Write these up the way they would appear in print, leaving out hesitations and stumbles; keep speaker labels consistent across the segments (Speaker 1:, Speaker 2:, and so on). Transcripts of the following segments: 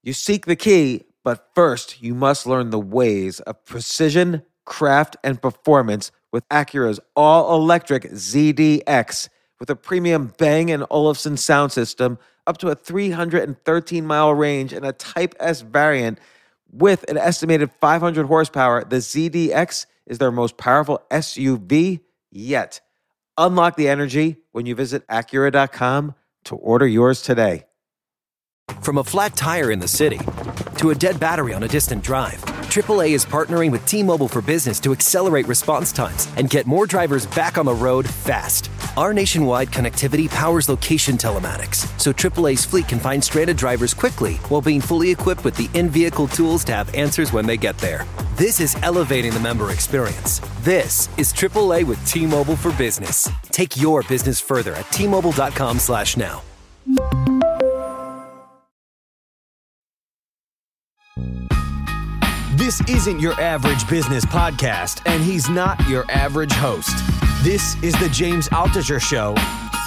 Speaker 1: You seek the key, but first you must learn the ways of precision, craft, and performance with Acura's all-electric ZDX. With a premium Bang & Olufsen sound system, up to a 313-mile range, and a Type S variant with an estimated 500 horsepower, the ZDX is their most powerful SUV yet. Unlock the energy when you visit Acura.com to order yours today.
Speaker 2: From a flat tire in the city to a dead battery on a distant drive, AAA is partnering with T-Mobile for Business to accelerate response times and get more drivers back on the road fast. Our nationwide connectivity powers location telematics, so AAA's fleet can find stranded drivers quickly while being fully equipped with the in-vehicle tools to have answers when they get there. This is elevating the member experience. This is AAA with T-Mobile for Business. Take your business further at T-Mobile.com/now.
Speaker 3: This isn't your average business podcast, and he's not your average host. This is the James Altucher Show.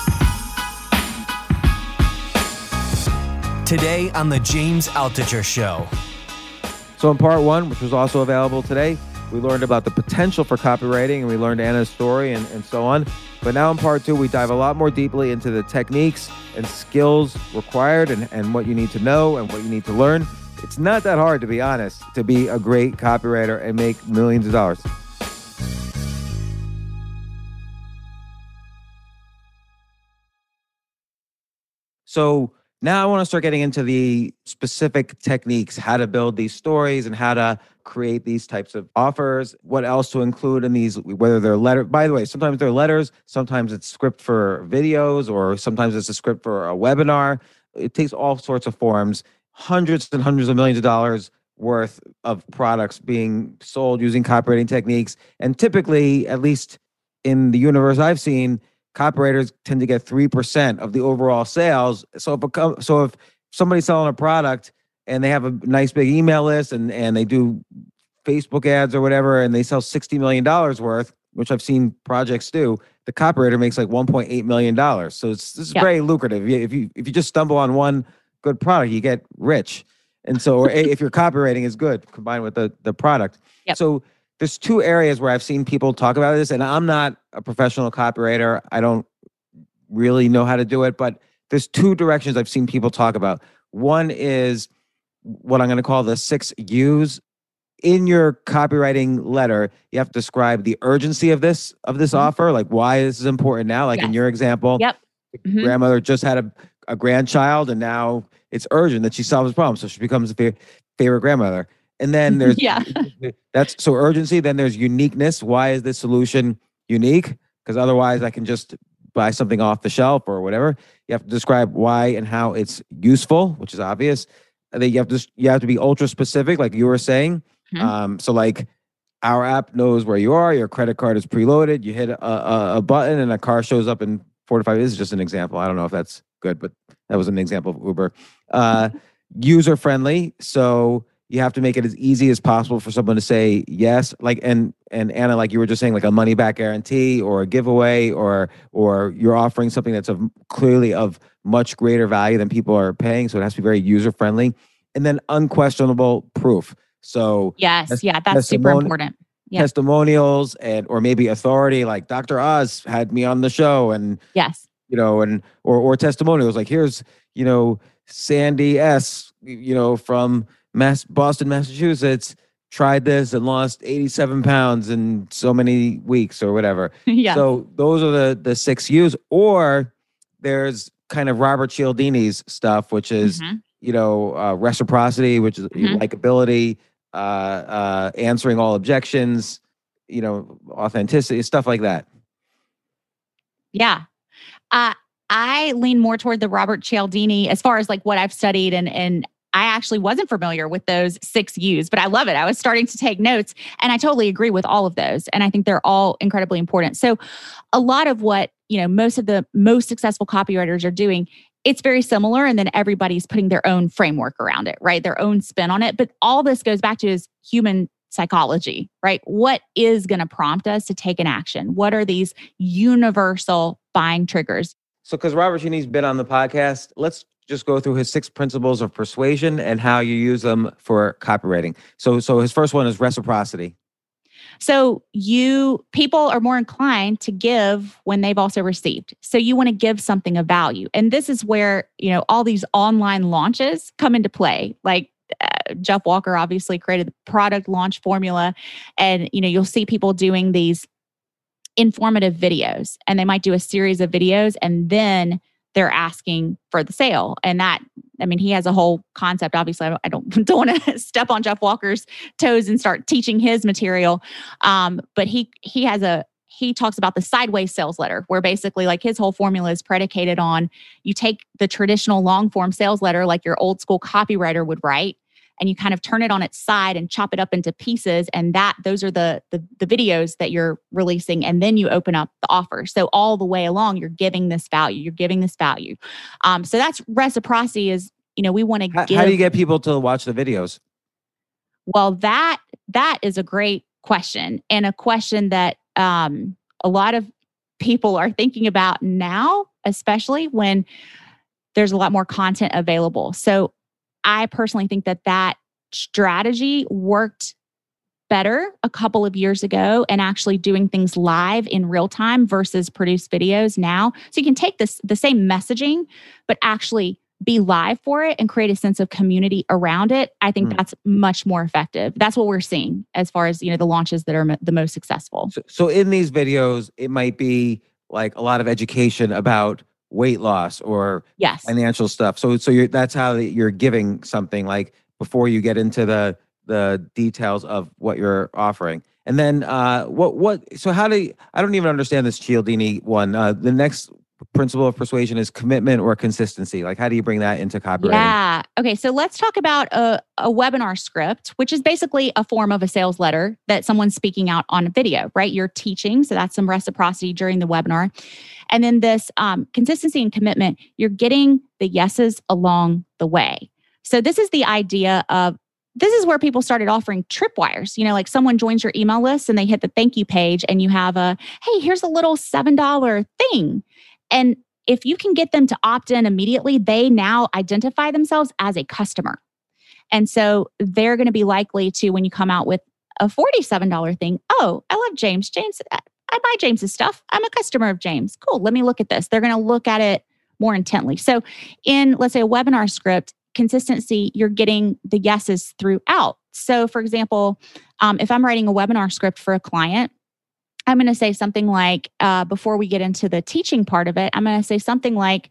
Speaker 3: Today on the James Altucher Show.
Speaker 1: So in part one, which was also available today, we learned about the potential for copywriting, and we learned Anna's story and so on. But now in part two, we dive a lot more deeply into the techniques and skills required and what you need to know and what you need to learn. It's not that hard, to be honest, to be a great copywriter and make millions of dollars. So now I want to start getting into the specific techniques, how to build these stories and how to create these types of offers, what else to include in these, whether they're letter. By the way, sometimes they're letters, sometimes it's script for videos, or sometimes it's a script for a webinar. It takes all sorts of forms. Hundreds and hundreds of millions of dollars worth of products being sold using copywriting techniques. And typically, at least in the universe I've seen, copywriters tend to get 3% of the overall sales. So if somebody's selling a product and they have a nice big email list and they do Facebook ads or whatever, and they sell $60 million worth, which I've seen projects do, the copywriter makes like $1.8 million. So this is very lucrative. If you just stumble on one good product, you get rich. And so if your copywriting is good combined with the product. So there's two areas where I've seen people talk about this, and I'm not a professional copywriter. I don't really know how to do it, but there's two directions I've seen people talk about. One is what I'm going to call the 6 U's. In your copywriting letter, you have to describe the urgency of this offer, like why this is important now. Like in your example, grandmother just had a grandchild, and now it's urgent that she solves the problem. So she becomes a favorite grandmother. And then there's, that's so urgency. Then there's uniqueness. Why is this solution unique? Because otherwise I can just buy something off the shelf or whatever. You have to describe why and how it's useful, which is obvious. And then you have to be ultra specific, like you were saying. So like our app knows where you are. Your credit card is preloaded. You hit a button and a car shows up in 4 to 5. This is just an example. I don't know if that's good, but that was an example of Uber. User friendly. So you have to make it as easy as possible for someone to say yes. Like, and Anna, like you were just saying, like a money back guarantee or a giveaway, or you're offering something that's clearly of much greater value than people are paying. So it has to be very user friendly. And then unquestionable proof. So
Speaker 4: that's super important.
Speaker 1: Testimonials or maybe authority, like Dr. Oz had me on the show, and or testimonials like, here's Sandy S, from Boston, Massachusetts, tried this and lost 87 pounds in so many weeks or whatever. So those are the 6 U's. Or there's kind of Robert Cialdini's stuff, which is reciprocity, which is likability, answering all objections, authenticity, stuff like that.
Speaker 4: I lean more toward the Robert Cialdini as far as like what I've studied, and I actually wasn't familiar with those 6 U's, but I love it. I was starting to take notes, and I totally agree with all of those. And I think they're all incredibly important. So a lot of what, most of the most successful copywriters are doing, it's very similar. And then everybody's putting their own framework around it, right? Their own spin on it. But all this goes back to is human psychology, right? What is going to prompt us to take an action? What are these universal buying triggers?
Speaker 1: So because Robert Cialdini's been on the podcast, let's just go through his 6 principles of persuasion and how you use them for copywriting. So his first one is reciprocity.
Speaker 4: So people are more inclined to give when they've also received. So you want to give something of value. And this is where, all these online launches come into play. Like Jeff Walker obviously created the product launch formula. And, you'll see people doing these informative videos, and they might do a series of videos and then they're asking for the sale. And he has a whole concept. Obviously, I don't want to step on Jeff Walker's toes and start teaching his material. But he talks about the sideways sales letter, where basically like his whole formula is predicated on you take the traditional long form sales letter like your old school copywriter would write, and you kind of turn it on its side and chop it up into pieces. And those are the videos that you're releasing. And then you open up the offer. So all the way along, you're giving this value. So that's reciprocity is, we want to give.
Speaker 1: How do you get people to watch the videos?
Speaker 4: Well, that is a great question, and a question that a lot of people are thinking about now, especially when there's a lot more content available. So I personally think that strategy worked better a couple of years ago, and actually doing things live in real time versus produce videos now. So you can take the same messaging, but actually be live for it and create a sense of community around it. I think that's much more effective. That's what we're seeing as far as, the launches that are the most successful.
Speaker 1: So in these videos, it might be like a lot of education about weight loss or financial stuff. So that's how you're giving something, like before you get into the details of what you're offering. And then so I don't even understand this Cialdini one. The next principle of persuasion is commitment or consistency. Like, how do you bring that into copywriting?
Speaker 4: Yeah. Okay. So let's talk about a webinar script, which is basically a form of a sales letter that someone's speaking out on a video, right? You're teaching. So that's some reciprocity during the webinar. And then this consistency and commitment, you're getting the yeses along the way. So this is the idea of, this is where people started offering tripwires. Like someone joins your email list and they hit the thank you page and you have hey, here's a little $7 thing. And if you can get them to opt in immediately, they now identify themselves as a customer. And so they're going to be likely to, when you come out with a $47 thing, oh, I love James. I buy James's stuff. I'm a customer of James. Cool. Let me look at this. They're going to look at it more intently. So in, let's say, a webinar script, consistency, you're getting the yeses throughout. So for example, if I'm writing a webinar script for a client, I'm going to say something like, before we get into the teaching part of it, I'm going to say something like,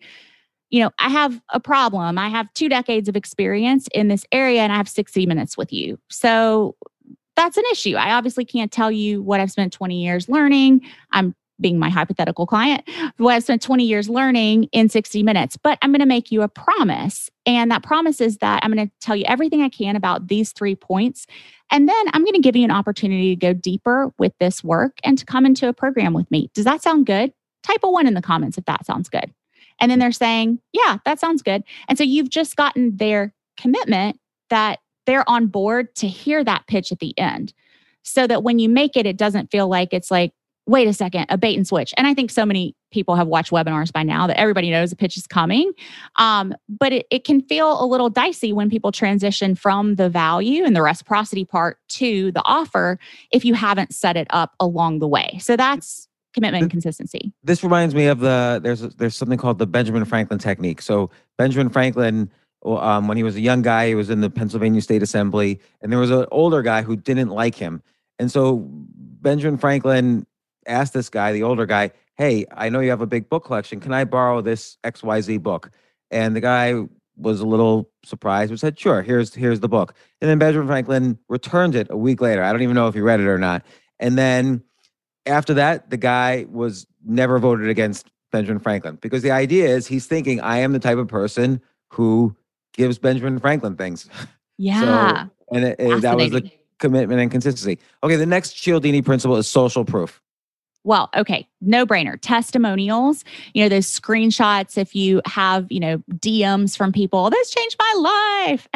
Speaker 4: I have a problem. I have 2 decades of experience in this area and I have 60 minutes with you. So that's an issue. I obviously can't tell you what I've spent 20 years learning. I'm being my hypothetical client, what I've spent 20 years learning in 60 minutes, but I'm going to make you a promise. And that promise is that I'm going to tell you everything I can about these 3 points. And then I'm going to give you an opportunity to go deeper with this work and to come into a program with me. Does that sound good? Type a 1 in the comments if that sounds good. And then they're saying, yeah, that sounds good. And so you've just gotten their commitment that they're on board to hear that pitch at the end. So that when you make it, it doesn't feel like it's like, wait a second, a bait and switch. And I think so many people have watched webinars by now that everybody knows a pitch is coming. But it can feel a little dicey when people transition from the value and the reciprocity part to the offer if you haven't set it up along the way. So that's commitment and consistency.
Speaker 1: This reminds me of there's something called the Benjamin Franklin technique. So Benjamin Franklin, when he was a young guy, he was in the Pennsylvania State Assembly, and there was an older guy who didn't like him. And so Benjamin Franklin asked this guy, the older guy, hey, I know you have a big book collection. Can I borrow this XYZ book? And the guy was a little surprised, but said, sure, here's the book. And then Benjamin Franklin returned it a week later. I don't even know if he read it or not. And then after that, the guy was never voted against Benjamin Franklin, because the idea is he's thinking, I am the type of person who gives Benjamin Franklin things.
Speaker 4: Yeah.
Speaker 1: So, that was the commitment and consistency. Okay, the next Cialdini principle is social proof.
Speaker 4: Well, okay, no brainer. Testimonials, those screenshots, if you have, DMs from people, this changed my life,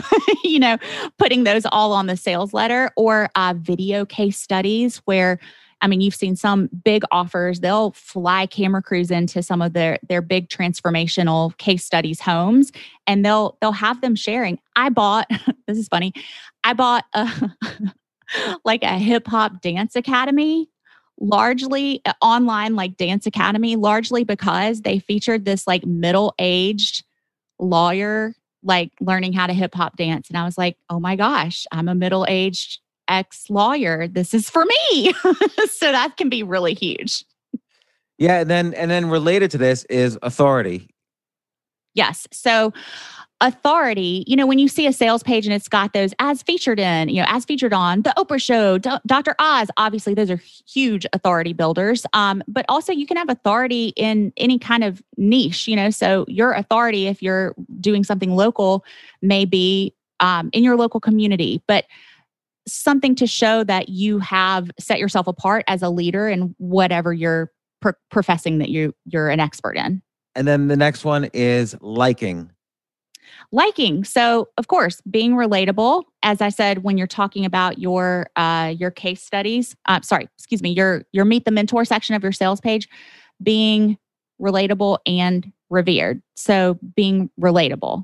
Speaker 4: XOXO, putting those all on the sales letter, or video case studies where, I mean, you've seen some big offers. They'll fly camera crews into some of their big transformational case studies homes, and they'll have them sharing. I bought this is funny. I bought a like a hip hop dance academy, largely online like dance academy, largely because they featured this like middle-aged lawyer like learning how to hip hop dance. And I was like, oh my gosh, I'm a middle-aged ex-lawyer. This is for me. So that can be really huge.
Speaker 1: Yeah, and then related to this is authority.
Speaker 4: Yes. So authority, when you see a sales page and it's got those as featured in, as featured on The Oprah Show, Dr. Oz, obviously those are huge authority builders. But also you can have authority in any kind of niche, so your authority, if you're doing something local, may be in your local community, but something to show that you have set yourself apart as a leader in whatever you're professing that you're an expert in.
Speaker 1: And then the next one is liking.
Speaker 4: Liking. So, of course, being relatable. As I said, when you're talking about your case studies, your Meet the Mentor section of your sales page, being relatable and revered. So, being relatable.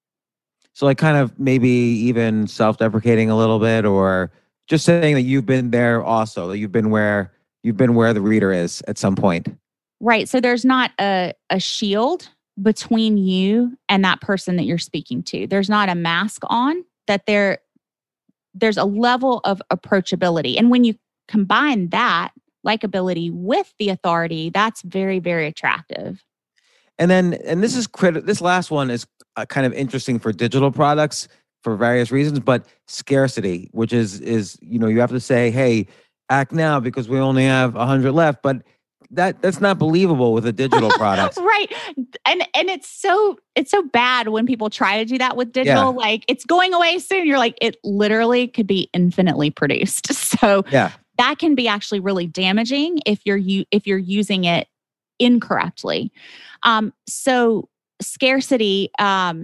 Speaker 1: So, like, kind of maybe even self-deprecating a little bit, or just saying that you've been there also, that you've been where the reader is at some point.
Speaker 4: Right. So there's not a shield between you and that person that you're speaking to. There's not a mask on, that there's a level of approachability. And when you combine that likability with the authority, that's very, very attractive.
Speaker 1: And this is this last one is kind of interesting for digital products for various reasons, but scarcity, which is you have to say, hey, act now because we only have 100 left, but that's not believable with a digital product.
Speaker 4: Right. And it's so bad when people try to do that with digital.
Speaker 1: Yeah.
Speaker 4: Like, it's going away soon. You're like, it literally could be infinitely produced. So
Speaker 1: yeah, that
Speaker 4: can be actually really damaging if you're using it incorrectly. So scarcity, I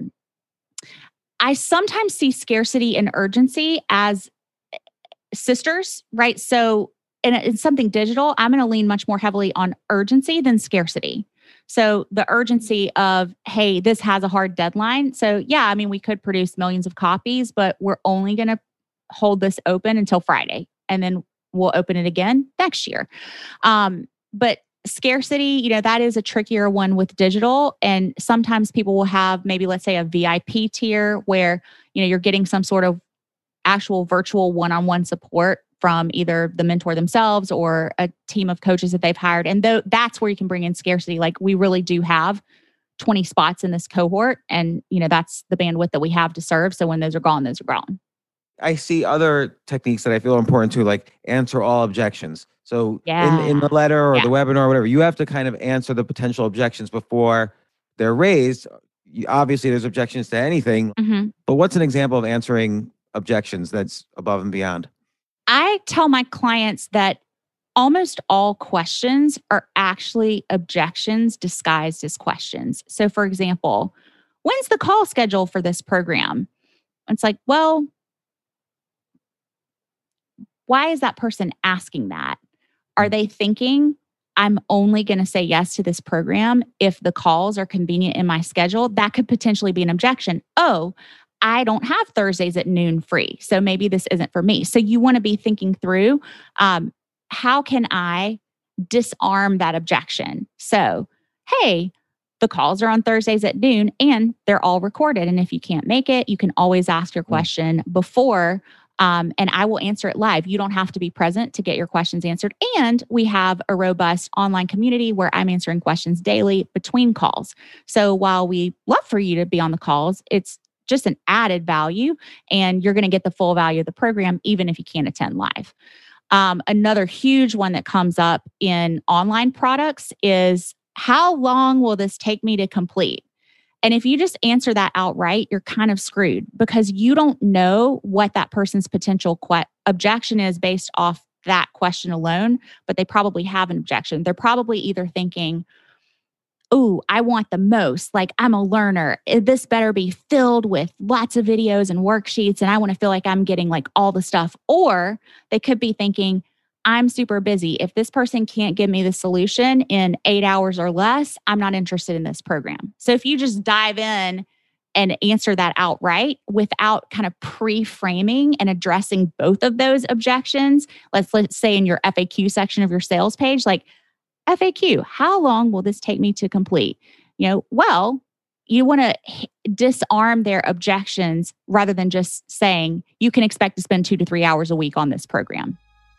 Speaker 4: sometimes see scarcity and urgency as sisters, right? So in something digital, I'm going to lean much more heavily on urgency than scarcity. So the urgency of, hey, this has a hard deadline. So yeah, I mean, we could produce millions of copies, but we're only going to hold this open until Friday, and then we'll open it again next year. But scarcity, that is a trickier one with digital. And sometimes people will have maybe, let's say, a VIP tier where, you're getting some sort of actual virtual one-on-one support from either the mentor themselves or a team of coaches that they've hired. And that's where you can bring in scarcity. Like, we really do have 20 spots in this cohort, and that's the bandwidth that we have to serve. So when those are gone, those are gone.
Speaker 1: I see other techniques that I feel are important too, like answer all objections. So in the letter or the webinar or whatever, you have to kind of answer the potential objections before they're raised. Obviously, there's objections to anything, but what's an example of answering objections that's above and beyond?
Speaker 4: I tell my clients that almost all questions are actually objections disguised as questions. So, for example, when's the call schedule for this program? It's like, well, why is that person asking that? Are they thinking, I'm only going to say yes to this program if the calls are convenient in my schedule? That could potentially be an objection. Oh, I don't have Thursdays at noon free, so maybe this isn't for me. So you want to be thinking through, how can I disarm that objection? So, hey, the calls are on Thursdays at noon and they're all recorded. And if you can't make it, you can always ask your question before, and I will answer it live. You don't have to be present to get your questions answered. And we have a robust online community where I'm answering questions daily between calls. So while we love for you to be on the calls, it's just an added value, and you're going to get the full value of the program even if you can't attend live. Another huge one that comes up in online products is, how long will this take me to complete? And if you just answer that outright, you're kind of screwed, because you don't know what that person's potential objection is based off that question alone, but they probably have an objection. They're probably either thinking, oh, I want the most. Like, I'm a learner. This better be filled with lots of videos and worksheets, and I want to feel like I'm getting like all the stuff. Or they could be thinking, I'm super busy. If this person can't give me the solution in 8 hours or less, I'm not interested in this program. So if you just dive in and answer that outright without kind of pre-framing and addressing both of those objections, let's say in your FAQ section of your sales page, like FAQ, how long will this take me to complete? Well, you want to disarm their objections rather than just saying you can expect to spend 2 to 3 hours a week on this program.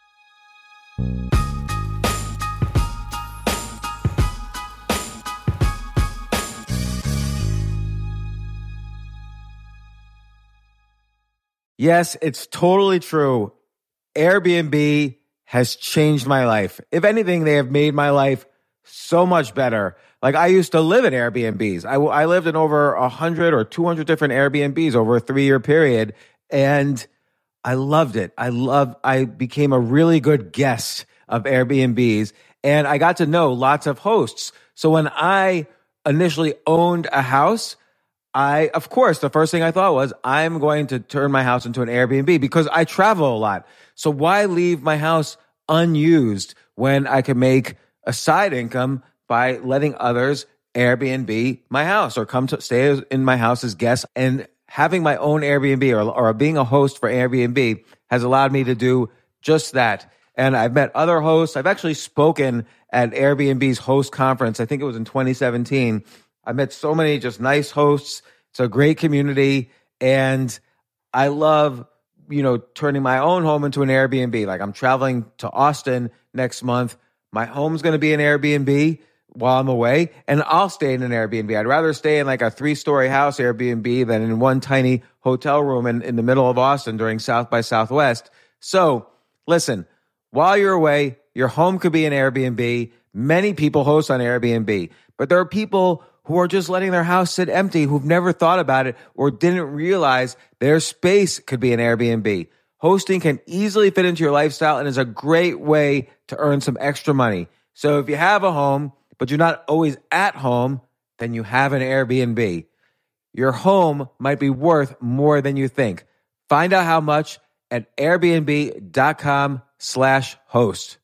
Speaker 1: Yes, it's totally true. Airbnb has changed my life. If anything, they have made my life so much better. Like, I used to live in Airbnbs. I lived in over 100 or 200 different Airbnbs over a 3-year period, and I loved it. I became a really good guest of Airbnbs, and I got to know lots of hosts. So when I initially owned a house, of course, the first thing I thought was, I'm going to turn my house into an Airbnb because I travel a lot. So why leave my house unused when I can make a side income by letting others Airbnb my house or come to stay in my house as guests? And having my own Airbnb or being a host for Airbnb has allowed me to do just that. And I've met other hosts. I've actually spoken at Airbnb's host conference. I think it was in 2017. I met so many just nice hosts. It's a great community. And I love, turning my own home into an Airbnb. Like, I'm traveling to Austin next month. My home's going to be an Airbnb while I'm away, and I'll stay in an Airbnb. I'd rather stay in like a 3-story house Airbnb than in one tiny hotel room in the middle of Austin during South by Southwest. So listen, while you're away, your home could be an Airbnb. Many people host on Airbnb, but there are people who are just letting their house sit empty, who've never thought about it or didn't realize their space could be an Airbnb. Hosting can easily fit into your lifestyle and is a great way to earn some extra money. So if you have a home, but you're not always at home, then you have an Airbnb. Your home might be worth more than you think. Find out how much at airbnb.com/host.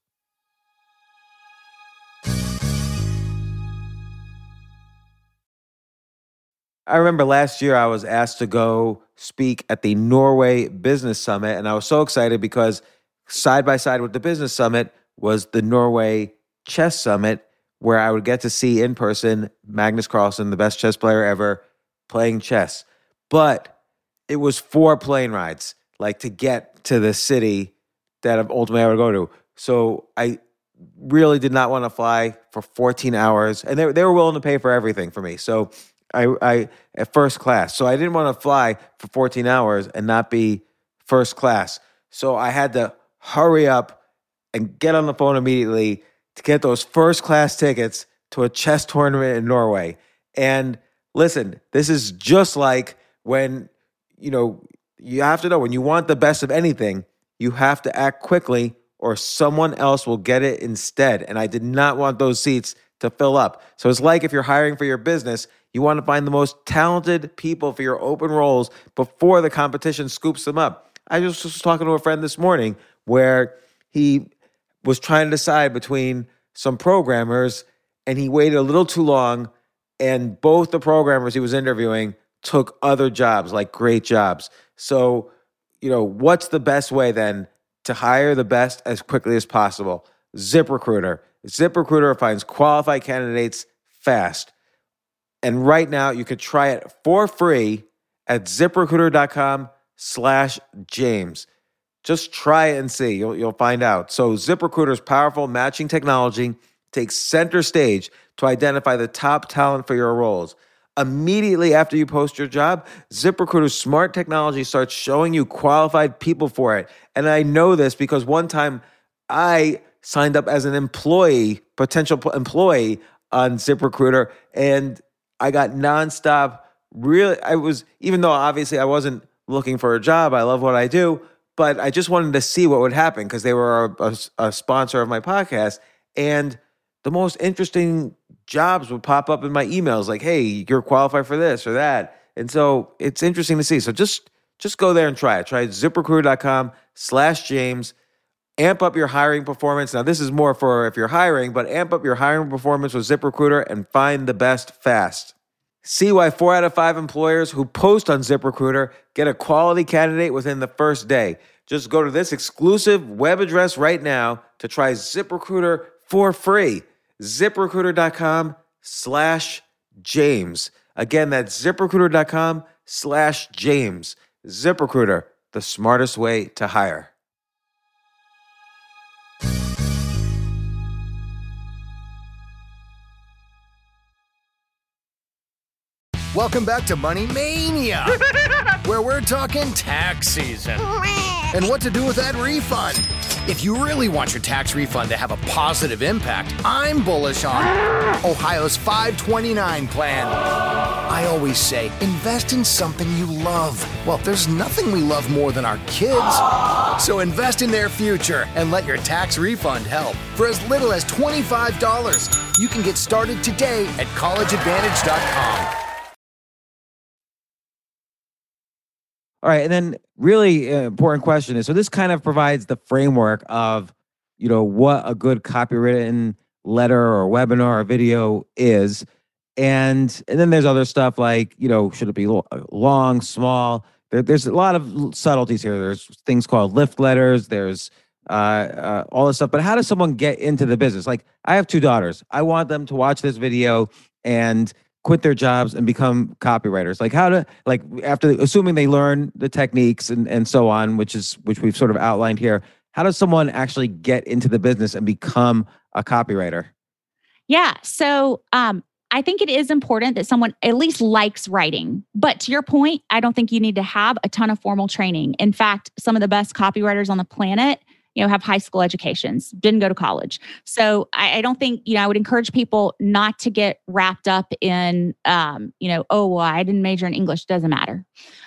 Speaker 1: I remember last year I was asked to go speak at the Norway Business Summit, and I was so excited because side by side with the Business Summit was the Norway Chess Summit, where I would get to see in person Magnus Carlsen, the best chess player ever, playing chess. But it was 4 plane rides, like, to get to the city that ultimately I would go to. So I really did not want to fly for 14 hours, and they were willing to pay for everything for me. So I at first class. So I didn't want to fly for 14 hours and not be first class. So I had to hurry up and get on the phone immediately to get those first class tickets to a chess tournament in Norway. And listen, this is just like when, you have to know when you want the best of anything, you have to act quickly or someone else will get it instead. And I did not want those seats to fill up. So it's like if you're hiring for your business, you want to find the most talented people for your open roles before the competition scoops them up. I just was talking to a friend this morning where he was trying to decide between some programmers, and he waited a little too long, and both the programmers he was interviewing took other jobs, like great jobs. So, what's the best way then to hire the best as quickly as possible? ZipRecruiter. ZipRecruiter finds qualified candidates fast. And right now, you could try it for free at ZipRecruiter.com/James. Just try it and see. You'll find out. So ZipRecruiter's powerful matching technology takes center stage to identify the top talent for your roles. Immediately after you post your job, ZipRecruiter's smart technology starts showing you qualified people for it. And I know this because one time I signed up as an potential employee on ZipRecruiter, and I got nonstop. Even though obviously I wasn't looking for a job, I love what I do, but I just wanted to see what would happen because they were a sponsor of my podcast. And the most interesting jobs would pop up in my emails like, hey, you're qualified for this or that. And so it's interesting to see. So just go there and try it. Try ZipRecruiter.com/James. Amp up your hiring performance. Now, this is more for if you're hiring, but amp up your hiring performance with ZipRecruiter and find the best fast. See why 4 out of 5 employers who post on ZipRecruiter get a quality candidate within the first day. Just go to this exclusive web address right now to try ZipRecruiter for free. ZipRecruiter.com/James. Again, that's ZipRecruiter.com/James. ZipRecruiter, the smartest way to hire.
Speaker 3: Welcome back to Money Mania, where we're talking tax season and what to do with that refund. If you really want your tax refund to have a positive impact, I'm bullish on Ohio's 529 plan. I always say, invest in something you love. Well, there's nothing we love more than our kids. So invest in their future and let your tax refund help. For as little as $25, you can get started today at collegeadvantage.com.
Speaker 1: All right. And then really important question is, so this kind of provides the framework of, what a good copywritten letter or webinar or video is. And then there's other stuff like, should it be long, small? There's a lot of subtleties here. There's things called lift letters. There's all this stuff. But how does someone get into the business? Like, I have 2 daughters. I want them to watch this video and quit their jobs and become copywriters. Like, after assuming they learn the techniques and so on, which we've sort of outlined here, how does someone actually get into the business and become a copywriter?
Speaker 4: Yeah. So I think it is important that someone at least likes writing. But to your point, I don't think you need to have a ton of formal training. In fact, some of the best copywriters on the planet, have high school educations, didn't go to college. So I don't think, I would encourage people not to get wrapped up in, I didn't major in English, doesn't matter.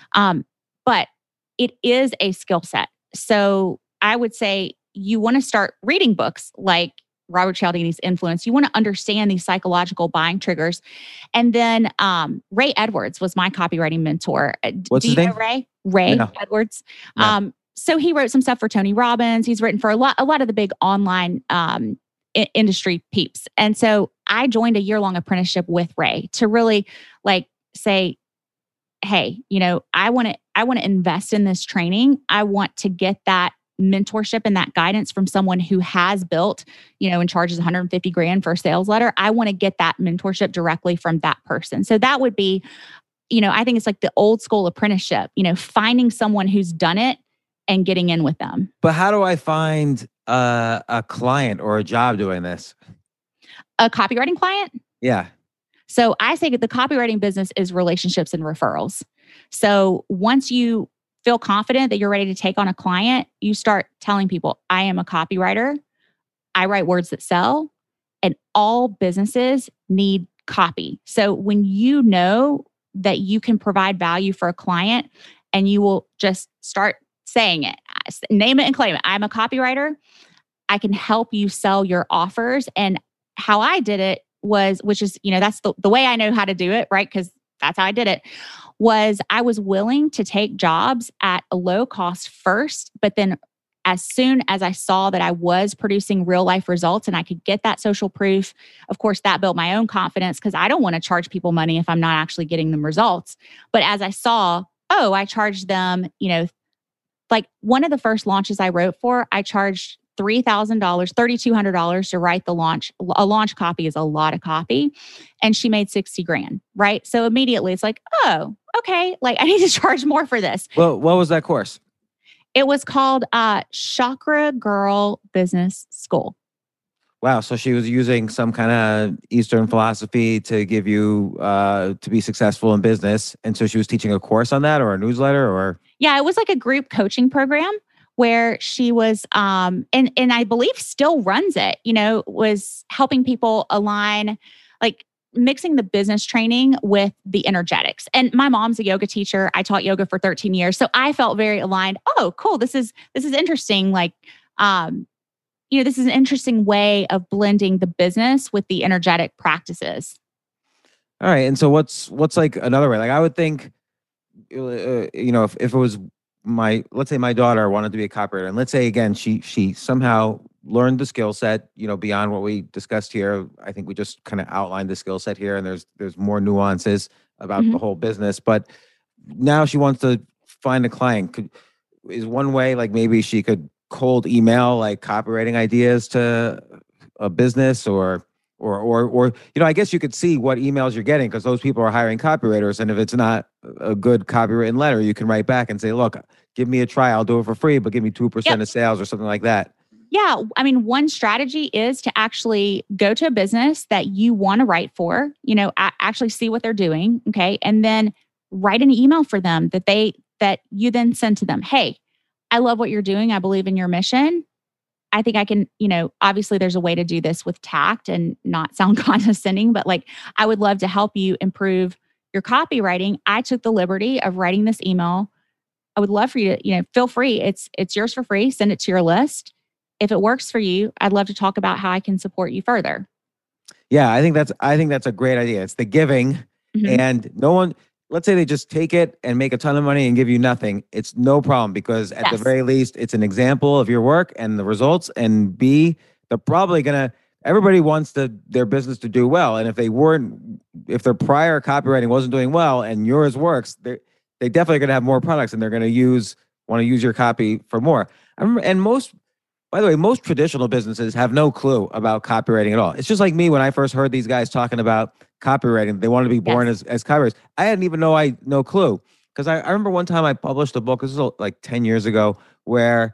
Speaker 4: But it is a skill set. So I would say you want to start reading books like Robert Cialdini's Influence. You want to understand these psychological buying triggers. And then Ray Edwards was my copywriting mentor.
Speaker 1: What's his name?
Speaker 4: Know Ray? Ray Edwards.
Speaker 1: No.
Speaker 4: So he wrote some stuff for Tony Robbins. He's written for a lot of the big online industry peeps. And so I joined a year-long apprenticeship with Ray to really say, hey, I want to invest in this training. I want to get that mentorship and that guidance from someone who has built, and charges $150,000 for a sales letter. I want to get that mentorship directly from that person. So that would be, I think it's like the old school apprenticeship, finding someone who's done it and getting in with them.
Speaker 1: But how do I find a client or a job doing this?
Speaker 4: A copywriting client?
Speaker 1: Yeah.
Speaker 4: So I say the copywriting business is relationships and referrals. So once you feel confident that you're ready to take on a client, you start telling people, I am a copywriter. I write words that sell, and all businesses need copy. So when you know that you can provide value for a client and you will just start saying it, name it and claim it. I'm a copywriter. I can help you sell your offers. And how I did it was, which is, that's the way I know how to do it, right? Because that's how I did it, was I was willing to take jobs at a low cost first, but then as soon as I saw that I was producing real life results and I could get that social proof, of course, that built my own confidence because I don't want to charge people money if I'm not actually getting them results. But as I saw, I charged them, like one of the first launches I wrote for, I charged $3,000, $3,200 to write the launch. A launch copy is a lot of copy. And she made $60,000, right? So immediately it's like, oh, okay. Like I need to charge more for this.
Speaker 1: Well, what was that course?
Speaker 4: It was called Chakra Girl Business School.
Speaker 1: Wow. So she was using some kind of Eastern philosophy to give you to be successful in business. And so she was teaching a course on that or a newsletter or?
Speaker 4: Yeah, it was like a group coaching program where she was, and I believe still runs it, was helping people align, like mixing the business training with the energetics. And my mom's a yoga teacher. I taught yoga for 13 years. So I felt very aligned. Oh, cool. This is interesting. Like, this is an interesting way of blending the business with the energetic practices.
Speaker 1: All right. And so what's like another way? Like I would think, if it was let's say my daughter wanted to be a copywriter, and let's say again she somehow learned the skill set, beyond what we discussed here. I think we just kind of outlined the skill set here, and there's more nuances about the whole business. But now she wants to find a client. Is one way, like maybe she could cold email like copywriting ideas to a business, or I guess you could see what emails you're getting, because those people are hiring copywriters. And if it's not a good copywritten letter, you can write back and say, look, give me a try. I'll do it for free, but give me 2% of sales or something like that.
Speaker 4: Yeah. I mean, one strategy is to actually go to a business that you want to write for, actually see what they're doing. Okay. And then write an email for them that you then send to them. Hey, I love what you're doing. I believe in your mission. I think I can, obviously there's a way to do this with tact and not sound condescending, but like, I would love to help you improve your copywriting. I took the liberty of writing this email. I would love for you to, feel free. It's yours for free. Send it to your list. If it works for you, I'd love to talk about how I can support you further.
Speaker 1: Yeah, I think that's a great idea. It's the giving, and no one. Let's say they just take it and make a ton of money and give you nothing. It's no problem, because at the very least, it's an example of your work and the results. And B, they're probably everybody wants their business to do well. And if their prior copywriting wasn't doing well and yours works, they definitely going to have more products, and they're going to want to use your copy for more. By the way, most traditional businesses have no clue about copywriting at all. It's just like me when I first heard these guys talking about copywriting. They wanted to be born as copywriters. I didn't even know no clue. Because I remember one time I published a book, this was like 10 years ago, where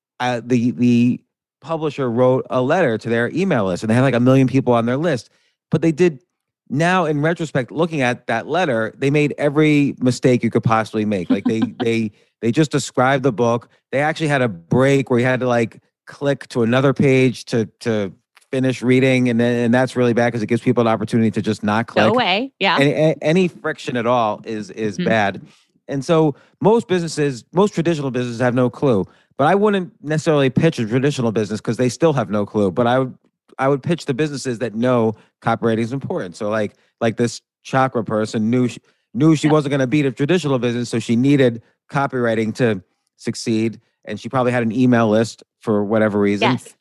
Speaker 1: the publisher wrote a letter to their email list, and they had like 1 million people on their list. But they did, now in retrospect, looking at that letter, they made every mistake you could possibly make. Like they just described the book. They actually had a break where you had to like click to another page to finish reading, and that's really bad, because it gives people an opportunity to just not click.
Speaker 4: Go away. Yeah.
Speaker 1: Any friction at all is bad. And so most traditional businesses have no clue. But I wouldn't necessarily pitch a traditional business, because they still have no clue. But I would pitch the businesses that know copywriting is important. So like this chakra person knew she wasn't going to beat a traditional business, so she needed copywriting to succeed. And she probably had an email list for whatever reason.
Speaker 4: Yes.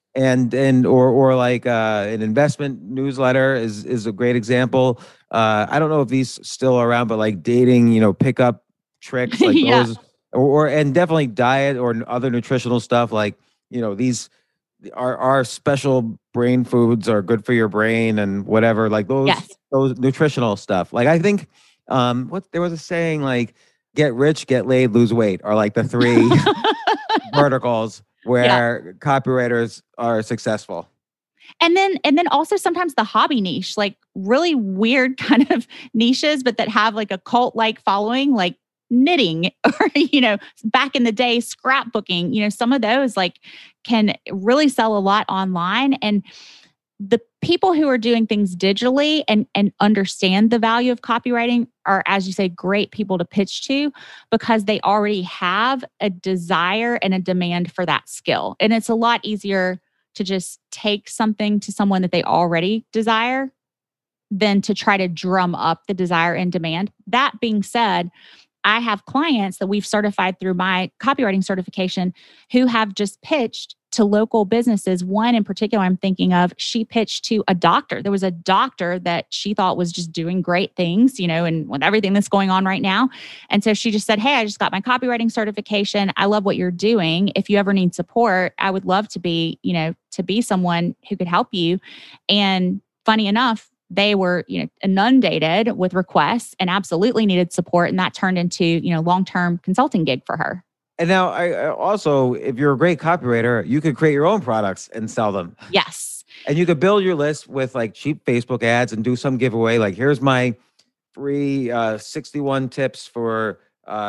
Speaker 1: Or like an investment newsletter is a great example. I don't know if these still are around, but like dating, pickup tricks like those, and definitely diet or other nutritional stuff. Like, these are special brain foods are good for your brain and whatever. Like those nutritional stuff. Like I think there was a saying like, get rich, get laid, lose weight, are like the three verticals where copywriters are successful.
Speaker 4: And then also sometimes the hobby niche, like really weird kind of niches, but that have like a cult-like following, like knitting or, back in the day, scrapbooking, some of those like can really sell a lot online. And the people who are doing things digitally and understand the value of copywriting are, as you say, great people to pitch to, because they already have a desire and a demand for that skill. And it's a lot easier to just take something to someone that they already desire than to try to drum up the desire and demand. That being said, I have clients that we've certified through my copywriting certification who have just pitched to local businesses. One in particular I'm thinking of, she pitched to a doctor. There was a doctor that she thought was just doing great things, and with everything that's going on right now. And so she just said, hey, I just got my copywriting certification. I love what you're doing. If you ever need support, I would love to be, to be someone who could help you. And funny enough, they were, inundated with requests and absolutely needed support. And that turned into, long-term consulting gig for her.
Speaker 1: And now I also, if you're a great copywriter, you could create your own products and sell them.
Speaker 4: Yes.
Speaker 1: And you could build your list with like cheap Facebook ads and do some giveaway. Like, here's my free 61 tips for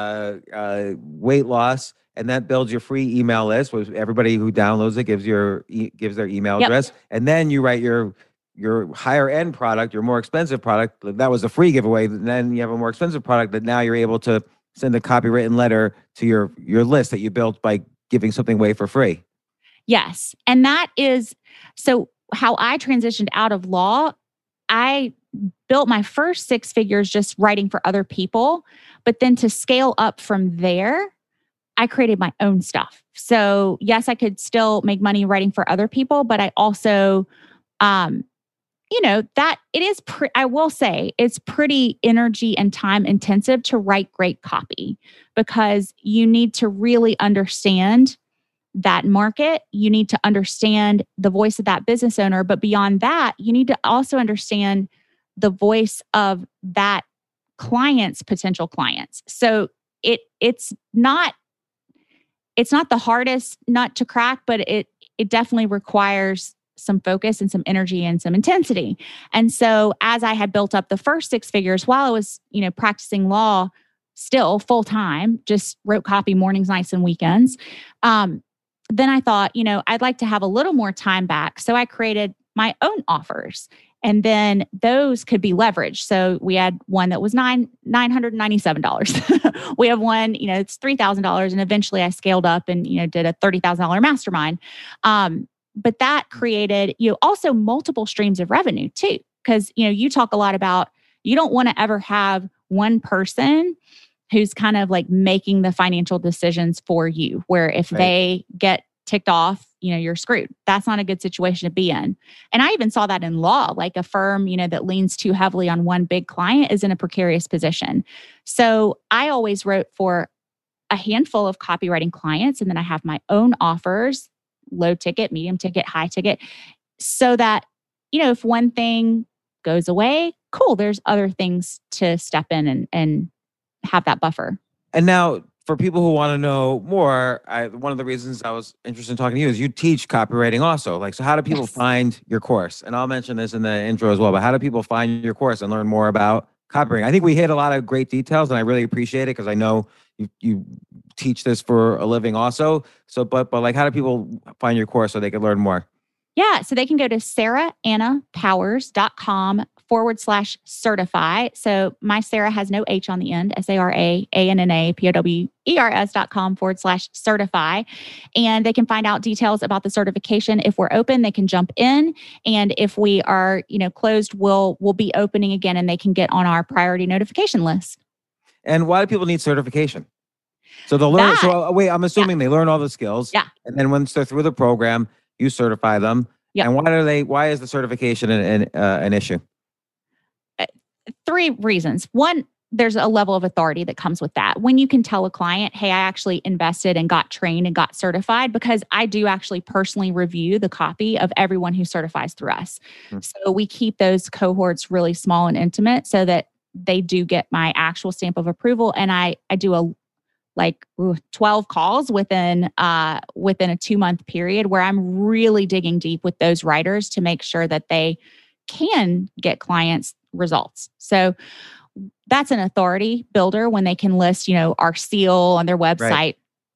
Speaker 1: weight loss. And that builds your free email list with everybody who downloads it, gives their email address. And then you write your higher end product, your more expensive product. That was a free giveaway. Then you have a more expensive product that now you're able to send a copywritten letter to your list that you built by giving something away for free.
Speaker 4: Yes. And that is, so how I transitioned out of law, I built my first 6 figures just writing for other people. But then to scale up from there, I created my own stuff. So yes, I could still make money writing for other people, but I also, that it is, I will say it's pretty energy and time intensive to write great copy because you need to really understand that market. You need to understand the voice of that business owner. But beyond that, you need to also understand the voice of that client's potential clients. So it's not the hardest nut to crack, but it definitely requires some focus and some energy and some intensity. And so as I had built up the first 6 figures while I was, practicing law still full time, just wrote copy mornings, nights, and weekends. Then I thought, I'd like to have a little more time back. So I created my own offers. And then those could be leveraged. So we had one that was $997. We have one, it's $3,000. And eventually I scaled up and, did a $30,000 mastermind. But that created, also multiple streams of revenue too. Because, you talk a lot about, you don't want to ever have one person who's kind of like making the financial decisions for you, where if they get ticked off, you're screwed. That's not a good situation to be in. And I even saw that in law, like a firm, that leans too heavily on one big client is in a precarious position. So I always wrote for a handful of copywriting clients. And then I have my own offers, low ticket, medium ticket, high ticket, so that, if one thing goes away, cool, there's other things to step in and have that buffer.
Speaker 1: And now, for people who want to know more, one of the reasons I was interested in talking to you is you teach copywriting also. So how do people find your course? And I'll mention this in the intro as well, but how do people find your course and learn more about copywriting? I think we hit a lot of great details and I really appreciate it because I know you teach this for a living also. So, but like, how do people find your course so they can learn more?
Speaker 4: Yeah. So they can go to SarahAnnaPowers.com/certify. So my Sarah has no H on the end, SarahAnnaPowers.com/certify. And they can find out details about the certification. If we're open, they can jump in. And if we are, closed, we'll be opening again and they can get on our priority notification list.
Speaker 1: And why do people need certification? So they'll learn. I'm assuming they learn all the skills.
Speaker 4: Yeah.
Speaker 1: And then once they're through the program, you certify them.
Speaker 4: Yep.
Speaker 1: And why is the certification an issue?
Speaker 4: 3 reasons. One, there's a level of authority that comes with that. When you can tell a client, hey, I actually invested and got trained and got certified, because I do actually personally review the copy of everyone who certifies through us. So we keep those cohorts really small and intimate so that they do get my actual stamp of approval. And I do 12 calls within a 2-month period where I'm really digging deep with those writers to make sure that they can get clients results. So that's an authority builder when they can list, our seal on their website. Right.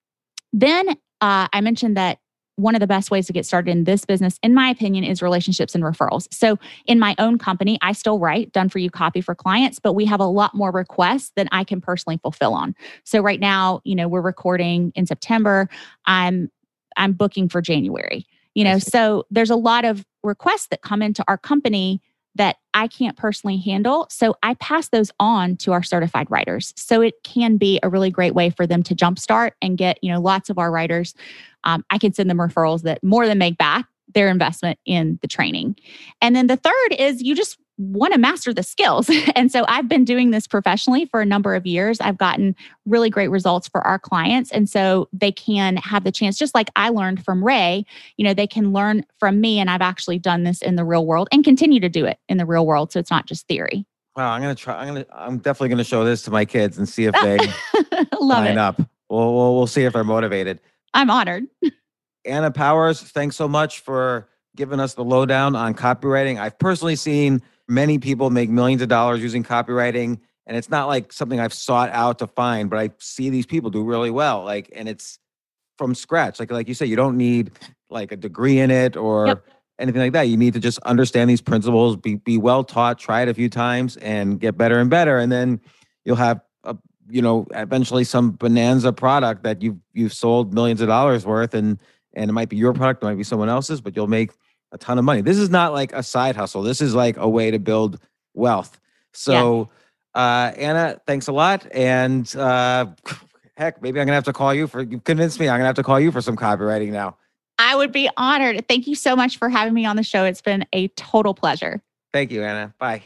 Speaker 4: Then I mentioned that one of the best ways to get started in this business, in my opinion, is relationships and referrals. So in my own company, I still write done for you copy for clients, but we have a lot more requests than I can personally fulfill on. So right now, we're recording in September. I'm booking for January. So there's a lot of requests that come into our company that I can't personally handle. So I pass those on to our certified writers. So it can be a really great way for them to jumpstart and get, lots of our writers. I can send them referrals that more than make back their investment in the training. And then the third is you just want to master the skills. And so I've been doing this professionally for a number of years. I've gotten really great results for our clients. And so they can have the chance, just like I learned from Ray, they can learn from me. And I've actually done this in the real world and continue to do it in the real world. So it's not just theory.
Speaker 1: Wow. I'm definitely going to show this to my kids and see if they sign up. We'll see if they're motivated.
Speaker 4: I'm honored.
Speaker 1: Anna Powers, thanks so much for giving us the lowdown on copywriting. I've personally seen many people make millions of dollars using copywriting, and it's not like something I've sought out to find, but I see these people do really well. And it's from scratch. Like you said, you don't need like a degree in it or anything like that. You need to just understand these principles, be well taught, try it a few times, and get better and better, and then you'll have eventually some bonanza product that you've sold millions of dollars worth, and it might be your product, it might be someone else's, but you'll make a ton of money. This is not like a side hustle. This is like a way to build wealth. So, Anna, thanks a lot. And Heck, maybe I'm going to have to call you you convinced me I'm going to have to call you for some copywriting now.
Speaker 4: I would be honored. Thank you so much for having me on the show. It's been a total pleasure.
Speaker 1: Thank you, Anna. Bye.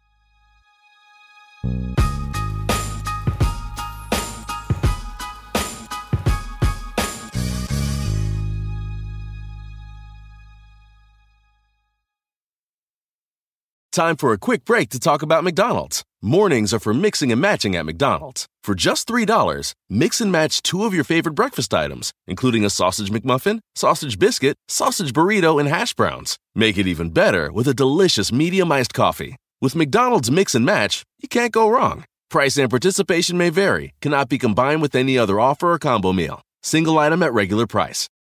Speaker 5: Time for a quick break to talk about McDonald's. Mornings are for mixing and matching at McDonald's. For just $3, mix and match 2 of your favorite breakfast items, including a sausage McMuffin, sausage biscuit, sausage burrito, and hash browns. Make it even better with a delicious medium iced coffee. With McDonald's Mix and Match, you can't go wrong. Price and participation may vary, cannot be combined with any other offer or combo meal. Single item at regular price.